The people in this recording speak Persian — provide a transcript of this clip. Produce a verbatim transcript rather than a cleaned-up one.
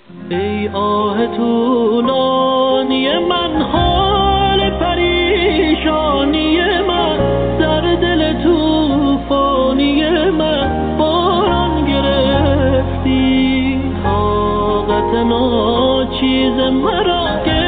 ای آه طولانی من، حال پریشانی من، در دل توفانی من باران گرفتی. طاقت ناچیز مرا